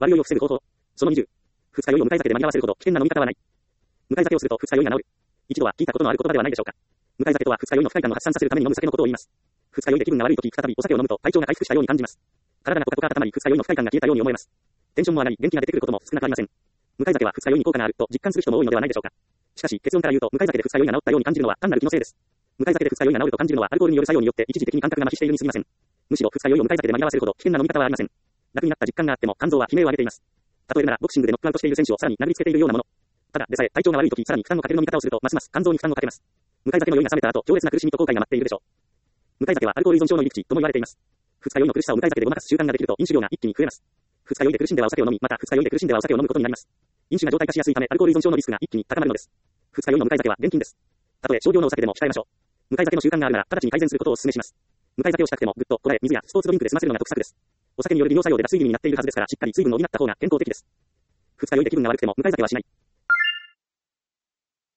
悪酔いを防ぐ方法。その20。二日酔いを向かい酒で間に合わせるほど危険な飲み方はない。向かい酒をすると二日酔いが治る。一度は聞いたことのある言葉ではないでしょうか。向かい酒とは二日酔いの不快感を発散させるために飲む酒のことを言います。二日酔いで気分が悪いとき、再びお酒を飲むと体調が回復したように感じます。体がポカポカ温まり、二日酔いの不快感が消えたように思えます。テンションも上がり、元気が出てくることも少なくありません。向かい酒は二日酔いに効果があると実感する人も多いのではないでしょうか。しかし、結論から言うと、向かい酒で二日酔いが治ったように感じるのは単なる気のせいです。向かい酒で二日酔いが治ると感じるのはアルコールによる作用によって一時的に感覚が麻痺しているに過ぎません。むしろ二日酔いを向かい酒で間に合わせるほど危険な飲み方はありません。楽になった実感があっても肝臓は悲鳴を上げています。例えるならボクシングでノックアウトしている選手をさらに殴りつけているようなもの。ただでさえ体調が悪いときさらに負担をかける飲み方をするとますます肝臓に負担をかけます。向かい酒の酔いが冷めた後、強烈な苦しみと後悔が待っているでしょう。向かい酒はアルコール依存症の入り口とも言われています。二日酔いの苦しさを向かい酒でごまかす習慣ができると飲酒量が一気に増えます。二日酔いで苦しんではお酒を飲み、また二日酔いで苦しんではお酒を飲むことになります。飲酒が常態化しやすいためアルコール依存症のリスクが一気に高まるのです。二日酔いの向かい酒は厳禁です。たとえ少量のお酒でも控えましょう。向かい酒の習慣があるなら直ちに改善することをお勧めします。向かい酒をしたくてもグッとこらえ水やスポーツドリンクで済ませるのが得策です。お酒による利尿作用で脱水気味になっているはずですからしっかり水分を補った方が健康的です。二日酔いで気分が悪くても向かい酒はしない。